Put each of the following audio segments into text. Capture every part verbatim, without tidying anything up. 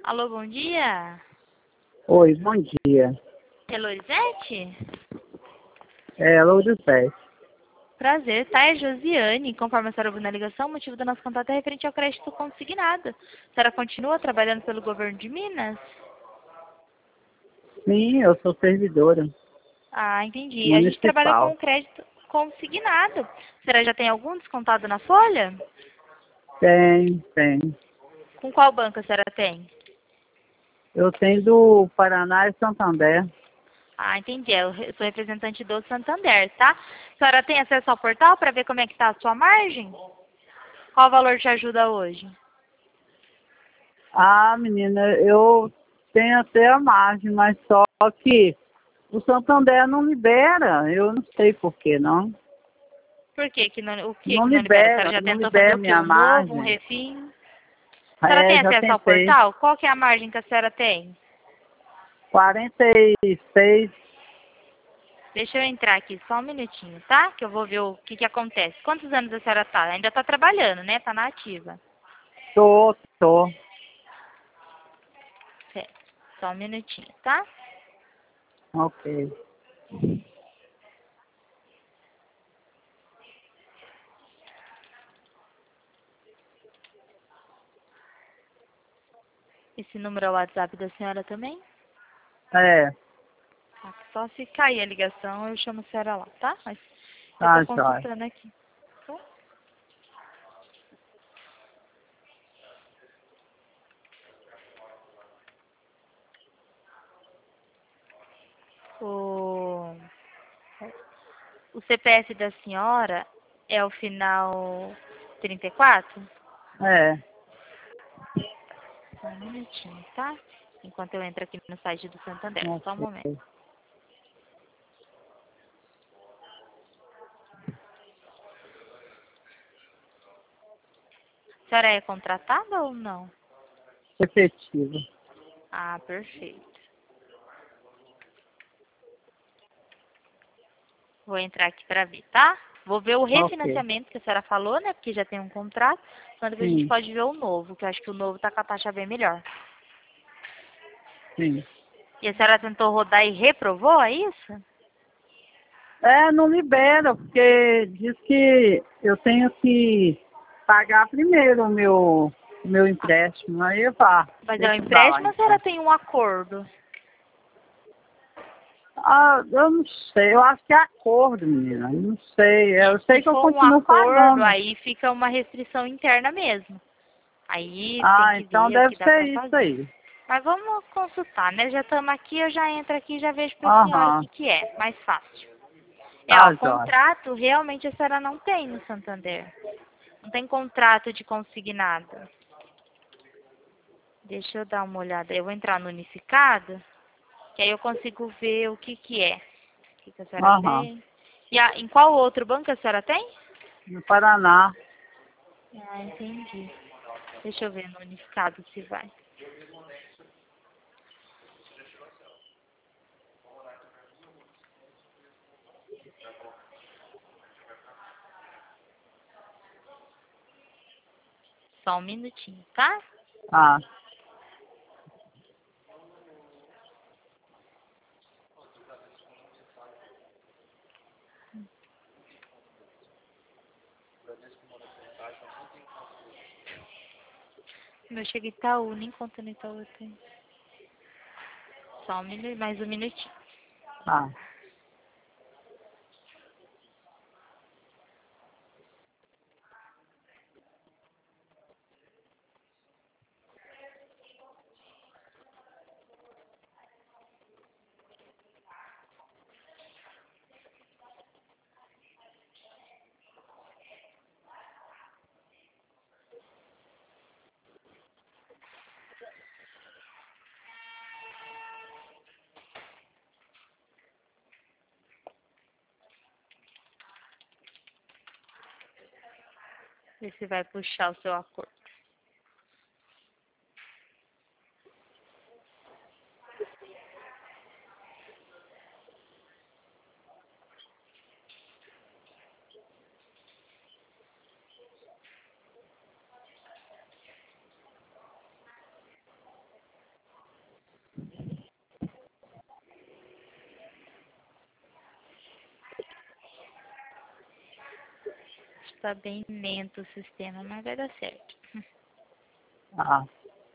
Alô, bom dia. Oi, bom dia. É Lorizete? É, Lourdes. Prazer, tá? É Josiane. Conforme a senhora ouviu na ligação, o motivo do nosso contato é referente ao crédito consignado. A senhora continua trabalhando pelo governo de Minas? Sim, eu sou servidora Ah, entendi. A gente trabalha com municipal. crédito consignado. A senhora já tem algum descontado na folha? Tem, tem. Com qual banco a senhora tem? Eu tenho do Paraná e Santander. Ah, entendi. Eu re- sou representante do Santander, tá? A senhora tem acesso ao portal para ver como é que tá a sua margem? Qual valor te ajuda hoje? Ah, menina, eu tenho até a margem, mas só que o Santander não libera. Eu não sei por que não. Por que que não, o que Não que não libera? A senhora libera, já não tentou fazer libera o quê? minha Um novo, um margem. refim? A senhora É, tem já acesso ao tentei. portal? Qual que é a margem que a senhora tem? quarenta e seis. Deixa eu entrar aqui só um minutinho, tá? Que eu vou ver o que que acontece. Quantos anos a senhora tá? Ainda tá trabalhando, né? Tá na ativa. Tô, tô. Certo. Só um minutinho, tá? Ok. Esse número é o WhatsApp da senhora também? É, Tá, só se cair a ligação, eu chamo a senhora lá, tá? Mas eu tô tá, jóia. consultando aqui. Tá? O... o C P F da senhora é o final trinta e quatro? É. Só um minutinho, tá? Enquanto eu entro aqui no site do Santander. Só um momento. Ok. A senhora é contratada ou não? Efetivo. Ah, perfeito. Vou entrar aqui para ver, tá? Vou ver o Ok. refinanciamento que a senhora falou, né? Porque já tem um contrato. Quando que a gente Sim, pode ver o novo, que eu acho que o novo tá com a taxa bem melhor. sim. E a senhora tentou rodar e reprovou, é isso? É, não libera, porque diz que eu tenho que pagar primeiro o meu, meu Ah, empréstimo. Aí eu vá, mas é um deixa pra lá empréstimo ou a senhora então. tem um acordo? Ah, eu não sei, eu acho que é acordo, menina. Eu não sei. É, Eu se sei que eu for um continuo acordo, pagando. aí fica uma restrição interna mesmo. Aí tem Ah, que então ver o deve que dá ser pra isso fazer. aí. Mas vamos consultar, né? Já estamos aqui, eu já entro aqui e já vejo pra senhora o Aham, que que é. Mais fácil. É, ó, tá, jóia. contrato realmente a senhora não tem no Santander. Não tem contrato de consignado. Deixa eu dar uma olhada. Eu vou entrar no unificado, que aí eu consigo ver o que que é. O que que a senhora Aham, tem. E a, em qual outro banco a senhora tem? no Paraná. Ah, entendi. Deixa eu ver no unificado se vai. Só um minutinho, tá? Ah, Meu chega Itaú, nem conta no Itaú eu tenho. Só um minuto, mais um minutinho. ah. Ver se vai puxar o seu acordo. Está bem lento o sistema, mas vai dar certo. Ah.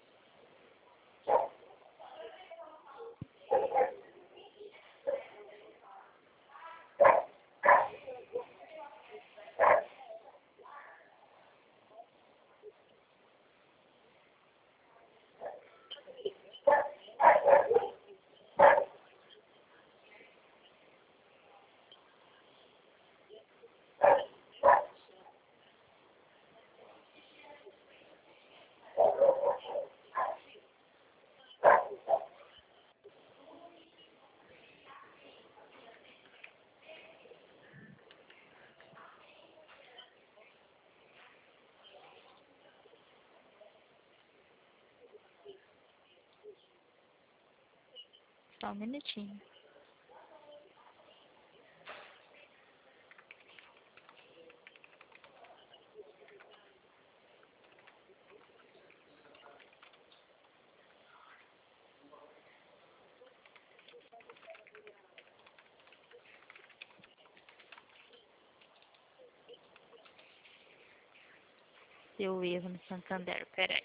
Só um minutinho. Deu erro no Santander, peraí.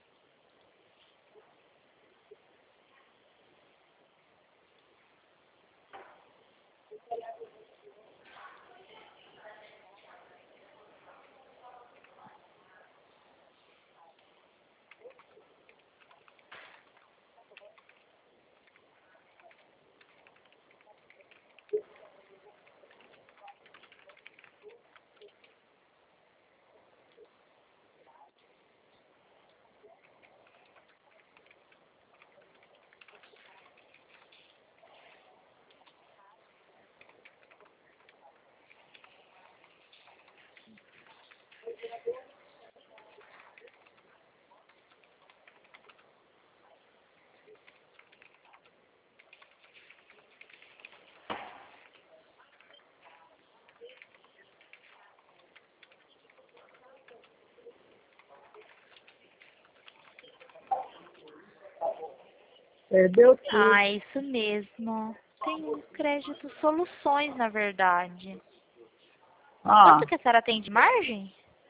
Perdeu tudo. Ah, isso mesmo. Tem um crédito soluções, na verdade. Ah, Quanto que a senhora tem de margem?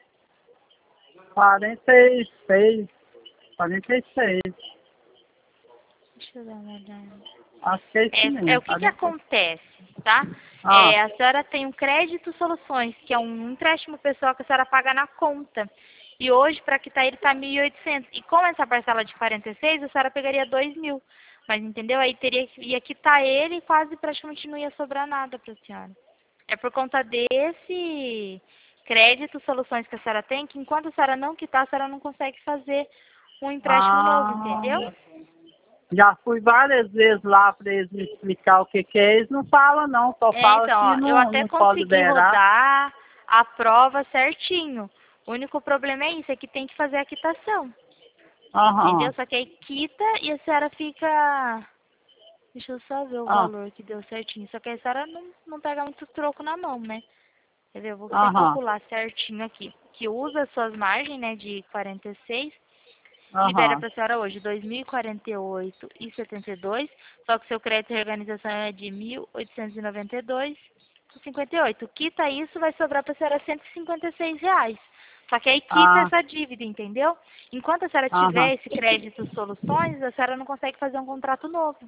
quarenta e seis. quarenta e seis. Deixa eu dar uma olhada. Acho que é isso É, é mesmo. o que que quarenta. acontece, tá? Ah, É, a senhora tem um crédito soluções, que é um empréstimo pessoal que a senhora paga na conta. E hoje, para quitar ele, tá mil e oitocentos. E com essa parcela de quarenta e seis, a senhora pegaria dois mil. Mas entendeu? Aí teria que ia quitar ele e quase praticamente não ia sobrar nada para a senhora. É por conta desse crédito soluções que a senhora tem, que enquanto a senhora não quitar, a senhora não consegue fazer um empréstimo novo, entendeu? ah, já fui várias vezes lá para eles me explicar o que que é. Eles não falam não, só É, falam então, que ó, eu não, até não pode consegui liberar. rodar a prova certinho. O único problema é isso, é que tem que fazer a quitação. Entendeu? Aham, Só que aí quita e a senhora fica... Deixa eu só ver o ah, valor que deu certinho. Só que a senhora não, não pega muito troco na mão, né? Quer ver? Eu vou até aham, calcular certinho aqui. Que usa as suas margens, né, de quarenta e seis. Libera aham. para a senhora hoje dois mil e quarenta e oito e setenta e dois, só que seu crédito de reorganização é de mil oitocentos e noventa e dois e cinquenta e oito. Quita isso, vai sobrar para a senhora cento e cinquenta e seis reais. Só que aí quita Ah, essa dívida, entendeu? Enquanto a senhora aham. tiver esse crédito soluções, a senhora não consegue fazer um contrato novo.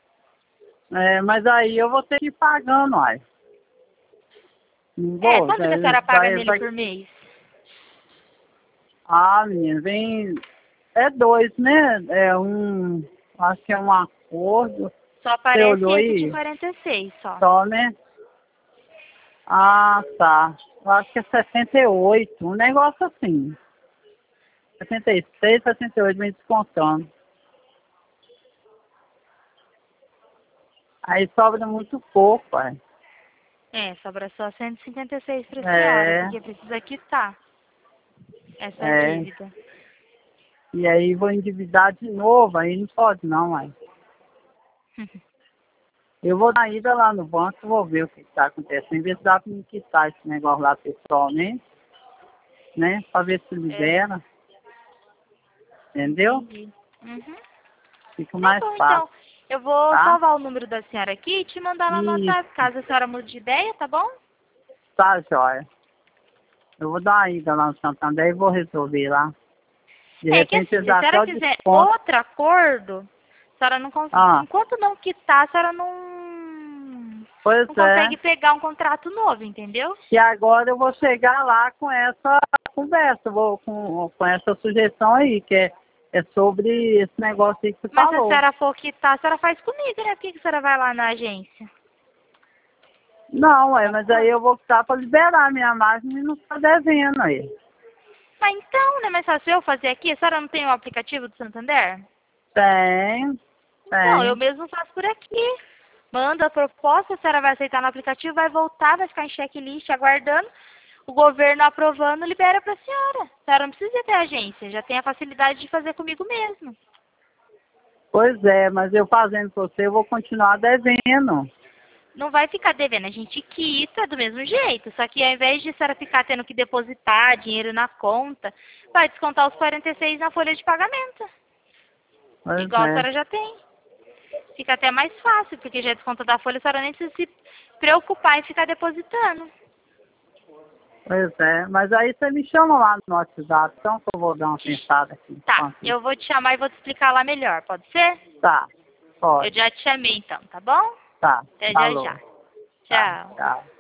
É, mas aí eu vou ter que ir pagando, ai. Não É, vou, quanto que a é, senhora paga vai, nele vai. por mês? Ah, menina, vem. É dois, né? É um. Acho que é um acordo. Só Você aparece olhou esse de aí? quarenta e seis só. Só, né? Ah, tá. Eu acho que é sessenta e oito, um negócio assim. sessenta e seis, sessenta e oito, vem descontando. Aí sobra muito pouco, pai. É, sobra só cento e cinquenta e seis para a senhora, É, porque precisa quitar essa é. dívida. E aí vou endividar de novo, aí não pode não, mãe. Eu vou dar ida lá no banco, vou ver o que está acontecendo, ver se dá para me quitar esse negócio lá pessoalmente, né? Para ver se É, libera, entendeu? entendi. Uhum. Fica Tá mais bom, então. fácil. Eu vou Tá? salvar o número da senhora aqui e te mandar lá no Isso. WhatsApp, caso a senhora mude de ideia, tá bom? Tá, joia. Eu vou dar uma ida lá no Santander e vou resolver lá. De É que repente assim, eles se a dão até senhora o quiser desconto. outro acordo, a senhora não consegue. Ah, Enquanto não quitar, a senhora não, pois não é. consegue pegar um contrato novo, entendeu? E agora eu vou chegar lá com essa conversa, vou com, com essa sugestão aí, que é, é sobre esse negócio aí que você Mas se a falou. senhora for quitar, a senhora faz comigo, né? Por que que a senhora vai lá na agência? Não, é, mas aí eu vou optar para liberar a minha máquina e não ficar devendo aí. Ah, então, né? Mais fácil eu fazer aqui? A senhora não tem o aplicativo do Santander? Tem, Então, eu tem. mesmo faço por aqui. Manda a proposta, a senhora vai aceitar no aplicativo, vai voltar, vai ficar em checklist aguardando. O governo aprovando, libera para a senhora. A senhora não precisa ir até a agência, já tem a facilidade de fazer comigo mesmo. Pois é, mas eu fazendo com você, eu vou continuar devendo. Não vai ficar devendo, a gente quita do mesmo jeito. Só que ao invés de a senhora ficar tendo que depositar dinheiro na conta, vai descontar os quarenta e seis na folha de pagamento. Pois Igual a é, senhora já tem. Fica até mais fácil, porque já desconta da folha, a senhora nem precisa se preocupar em ficar depositando. pois é. Mas aí você me chama lá no WhatsApp, então que eu vou dar uma pensada aqui. Tá, Então, aqui. eu vou te chamar e vou te explicar lá melhor, pode ser? Tá, Eu pode. já te chamei então, tá bom? Tá, Até já falou. já. Tá, Tchau. tchau.